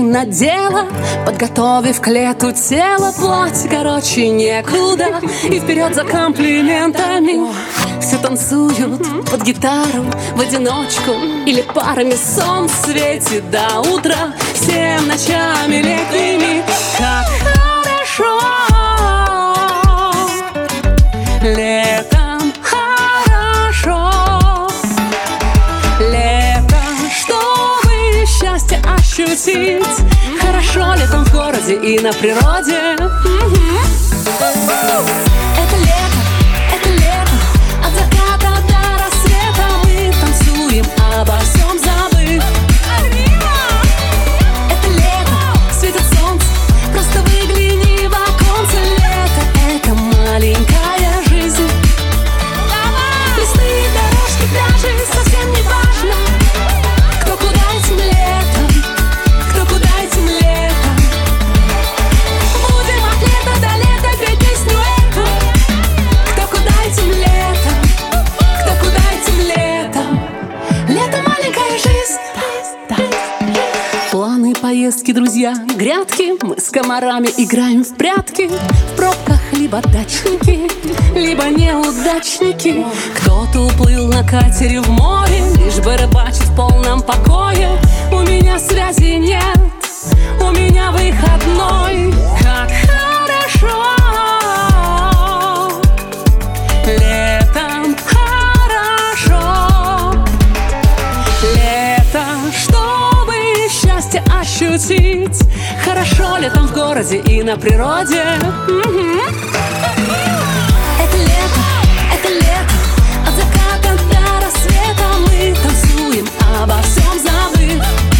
надела, подготовив к лету тело. Платье короче некуда, и вперед за комплиментами. Все танцуют под гитару в одиночку или парами, солнце светит до утра, всем ночами летними. Как хорошо летом, хорошо лето, чтобы счастье ощутить. Хорошо летом в городе и на природе. Это лето, это лето, от заката до рассвета мы танцуем, обо всем забыв. Это лето, светит солнце, просто выгляни в оконце. Лето — это маленькая жизнь. Лесные дорожки, пляжи, совсем не важно, кто куда этим летом, кто куда этим летом. Будем от лета до лета петь песню эту. Кто куда этим летом, кто куда этим летом. Лето — маленькая жизнь. Планы, поездки, друзья, грядки. Мы с комарами играем в прятки. В пробках либо дачники, либо неудачники. Кто-то уплыл на катере в море, лишь бы рыбачить в полном покое. У меня связи нет, у меня выходной. Как хорошо летом, хорошо лето, чтобы счастье ощутить. Хорошо летом в городе и на природе. Это лето, от заката до рассвета мы танцуем, обо всем забыв.